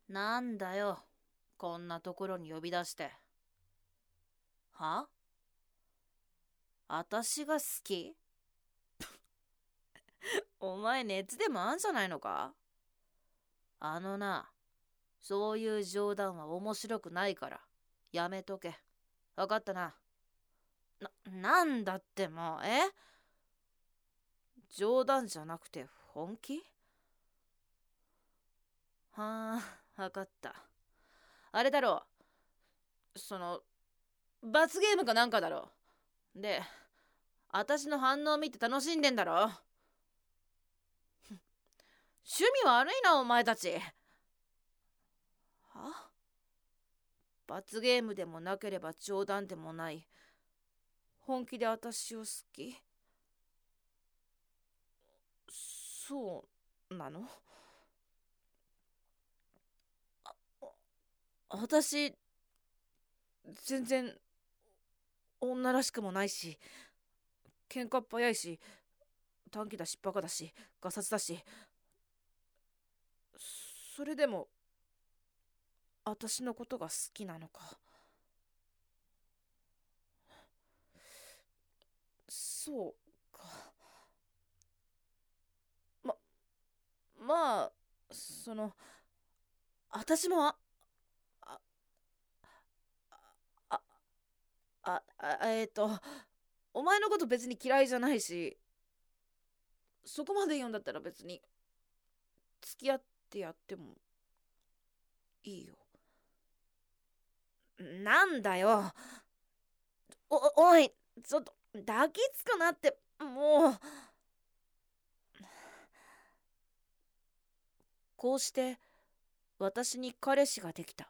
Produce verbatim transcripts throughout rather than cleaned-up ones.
なんだよ、こんなところに呼び出して。は？あたしが好き？お前熱でもあんじゃないのか？あのな、そういう冗談は面白くないから、やめとけ。わかったな。な、なんだってもう、え冗談じゃなくて本気？はあ、わかった。あれだろう、その、罰ゲームかなんかだろう。で、あたしの反応見て楽しんでんだろ。趣味悪いな、お前たち。は？罰ゲームでもなければ冗談でもない。本気であたしを好き？そうなの？あたし、全然女らしくもないし、喧嘩っ早いし、短気だしバカだし、ガサツだし、それでもあたしのことが好きなのか？そうか。ま、まあ、その、あたしもあ、あ、あ、あ、あえっ、ー、と、お前のこと別に嫌いじゃないし、そこまで言うんだったら別に付き合ってやってもいいよ。なんだよ。お、おい、ちょっと抱きつくなって、もう。こうして私に彼氏ができた。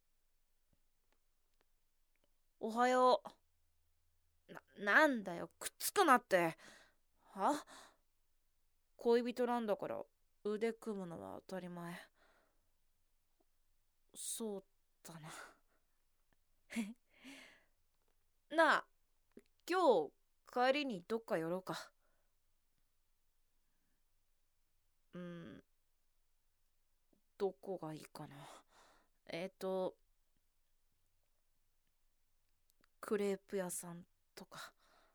おはよう。な、なんだよ、くっつくなって。は？恋人なんだから腕組むのは当たり前。そうだな。なあ、今日帰りにどっか寄ろうか。うん、どこがいいかな。えっ、ー、と、クレープ屋さんとか。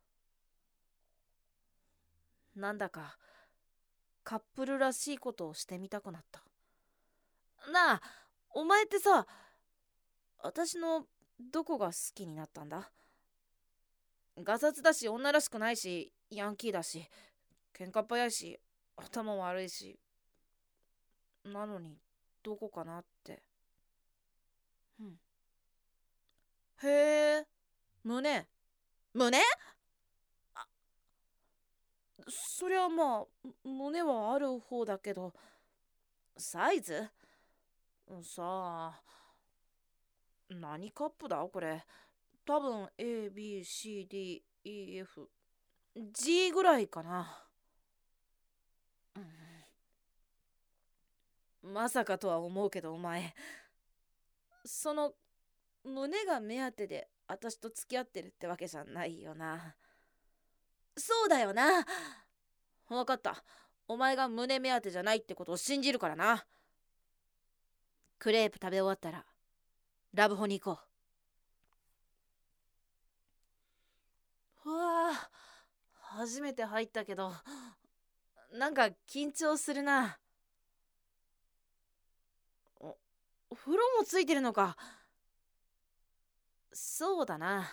なんだかカップルらしいことをしてみたくなった。なあ、お前ってさ、私のどこが好きになったんだ？ガサツだし、女らしくないし、ヤンキーだし、喧嘩っ早いし、頭悪いし、なのにどこかなって。うん。へえ、胸。胸？そりゃまあ、胸はある方だけど、サイズ？さあ、何カップだこれ。多分 A、B、C、D、E、F、G ぐらいかな。うん、まさかとは思うけど、お前、その胸が目当てで私と付き合ってるってわけじゃないよな。そうだよな。わかった。お前が胸目当てじゃないってことを信じるからな。クレープ食べ終わったらラブホに行こう。うわあ、初めて入ったけど、なんか緊張するな。お、風呂もついてるのか。そうだな。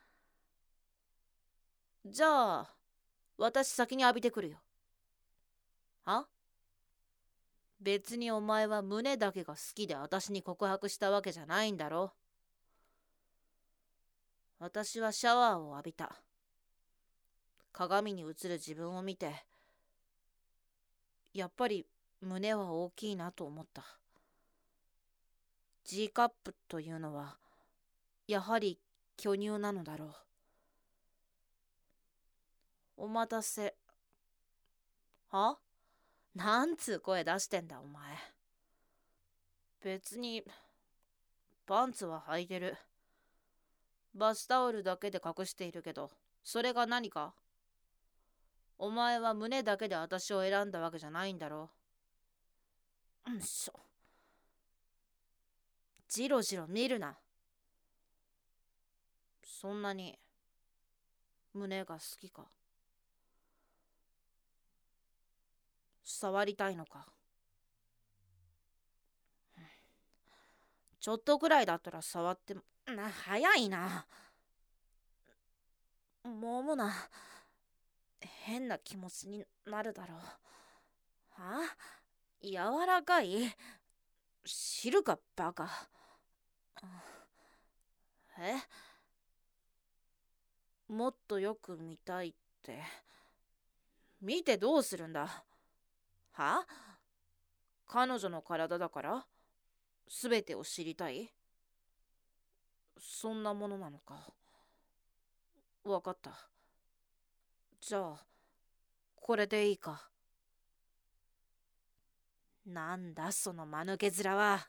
じゃあ私先に浴びてくるよ。は？別にお前は胸だけが好きで私に告白したわけじゃないんだろ。私はシャワーを浴びた。鏡に映る自分を見て、やっぱり胸は大きいなと思った。 G カップというのはやはり巨乳なのだろう。お待たせ。は？なんつう声出してんだお前。別にパンツは履いてる。バスタオルだけで隠しているけど、それが何か？お前は胸だけで私を選んだわけじゃないんだろう。うんしょ。 じろじろ見るな。そんなに胸が好きか？触りたいのか？ちょっとくらいだったら触っても。な、早いな。ももな、変な気持ちになるだろう。はあ、柔らかい？知るかバカ。え、もっとよく見たいって。見てどうするんだ？は？彼女の体だから全てを知りたい？そんなものなのか。わかった。じゃあこれでいいか？なんだその間抜け面は。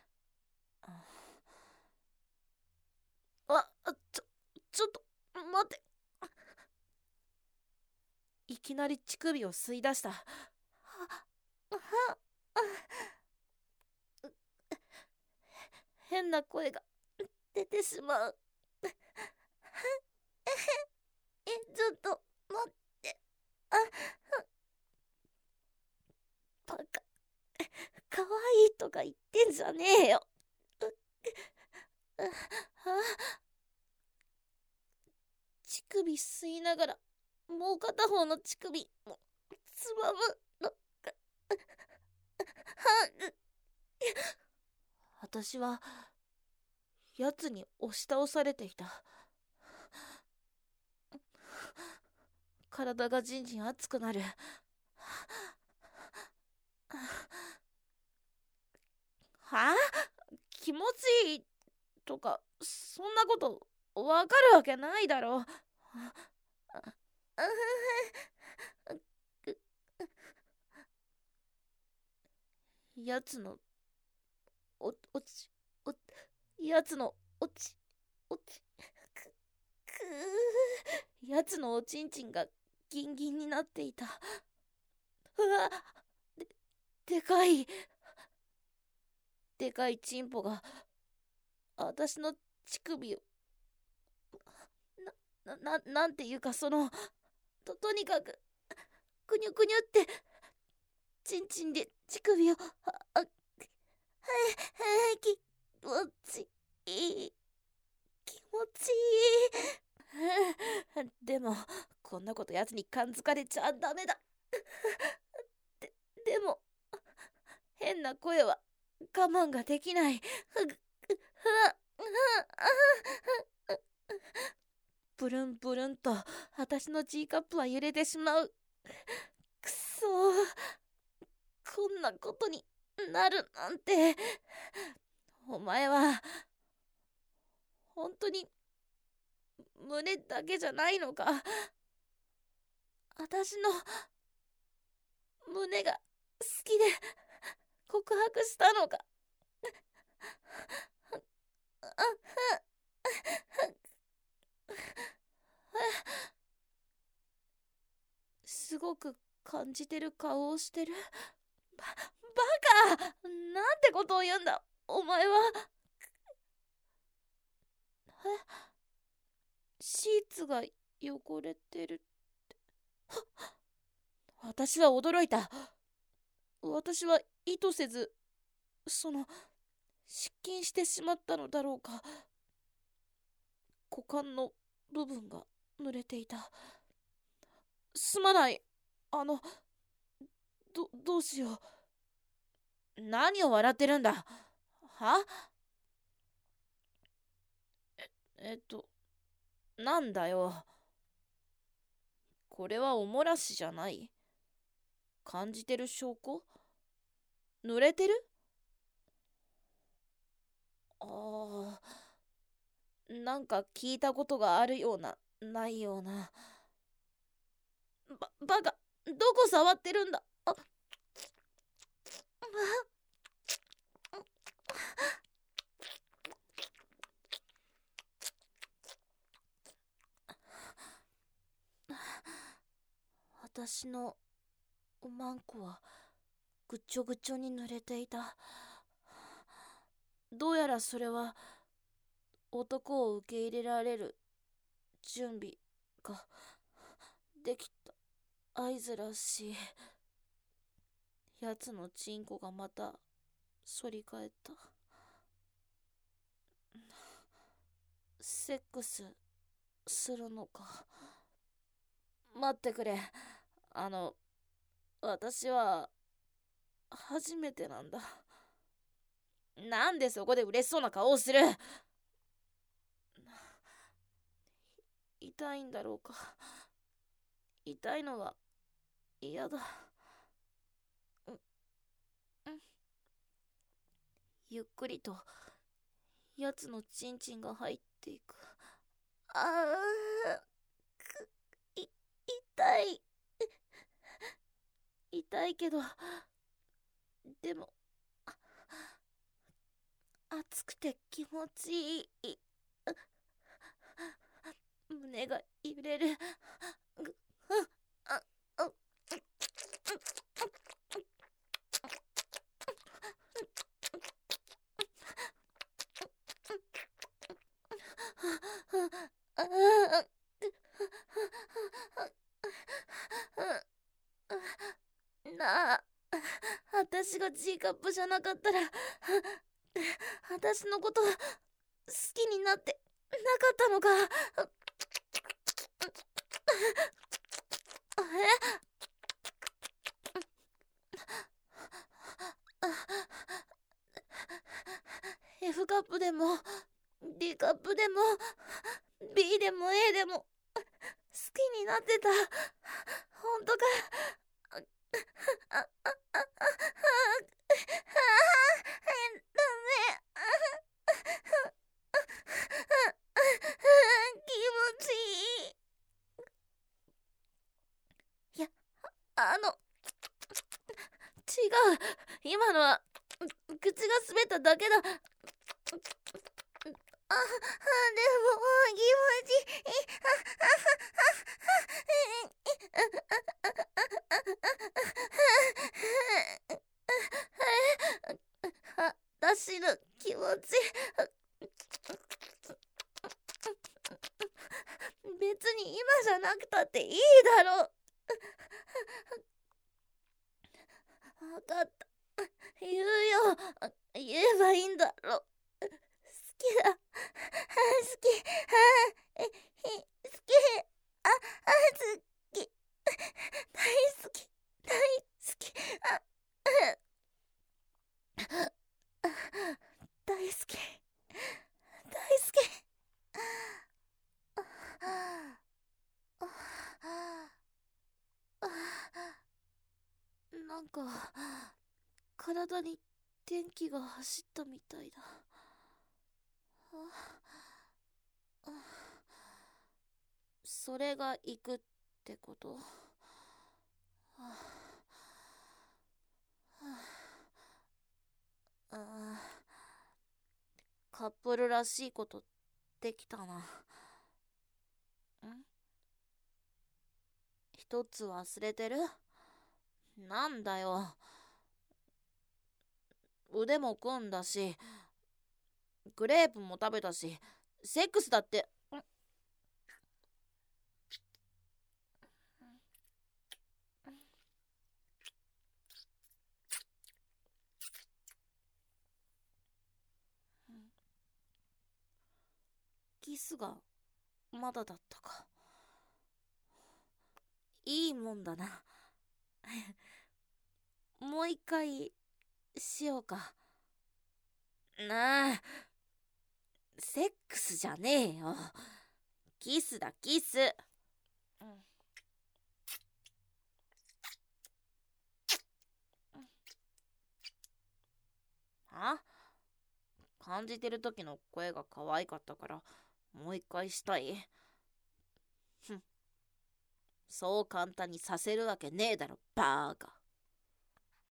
あ、ちょ、ちょっと待って。いきなり乳首を吸い出した。変な声が出てしまう。え、ちょっと待って。あ、バカ。かわいいとか言ってんじゃねえよ。乳首吸いながらもう片方の乳首もつまむのか。私はやつに押し倒されていた。体がじんじん熱くなる。はあ、気持ちいいとかそんなことわかるわけないだろう。やつのおおちおやつのおちおちくくやつのおちんちんがギンギンになっていた。うわ、ででかいでかいチンポが私の乳首をななななんていうか、そのととにかくくにゅくにゅってちんちんで乳首をああはいはい気持ちいい気持ちいい。でもこんなことやつに感づかれちゃダメだ。ででも変な声は我慢ができない。ブルンブルンと私の G カップは揺れてしまう。くそー、こんなことになるなんて。お前は本当に胸だけじゃないのか？私の胸が好きで告白したのか？すごく感じてる顔をしてる。ババカ、なんてことを言うんだお前は。え、シーツが汚れてるって。私は驚いた。私は意図せずその失禁してしまったのだろうか。股間の部分が濡れていた。すまない。あのどどうしよう。何を笑ってるんだ。は？ええっとなんだよ。これはおもらしじゃない？感じてる証拠？濡れてる？ああ、なんか聞いたことがあるようなないような。ばバカ、どこ触ってるんだ。あ私のおまんこはぐちょぐちょに濡れていた。 どうやらそれは男を受け入れられる準備ができた合図らしい。やつのチンコがまた反り返った。セックスするのか。待ってくれ。あの、私は初めてなんだ。なんでそこで嬉しそうな顔をする。痛いんだろうか。痛いのは嫌だ。う、うん。ゆっくりとやつのチンチンが入っていく。ああ、く、い、痛い。痛いけど、でも、熱くて気持ちいい。胸が揺れる。ぐああなあ、私が G カップじゃなかったら、私のこと好きになってなかったのか。え F カップでも D カップでも B でも A でも好きになってた。本当か。ああああああダメ。気持ちいい。いや、あの、違う。今のは口が滑っただけだ。あ、でも気持ちいい。私の気持ち別に今じゃなくたっていいだろう。分かった。言うよ。言えばいいんだろう。好きだ。好き。好き。あ、好き。大好き。大好き。あ、大好き。大好き。なんか体に電気が走ったみたいだ。それが行くってこと？カップルらしいことできたな。ん？一つ忘れてる？なんだよ。腕も組んだし、グレープも食べたし、セックスだって。キスがまだだったか。いいもんだな。もう一回しようか。なあ、セックスじゃねえよ。キスだ、キス。うん、あ？感じてる時の声が可愛かったからもう一回したい。ふん、そう簡単にさせるわけねえだろバーカ。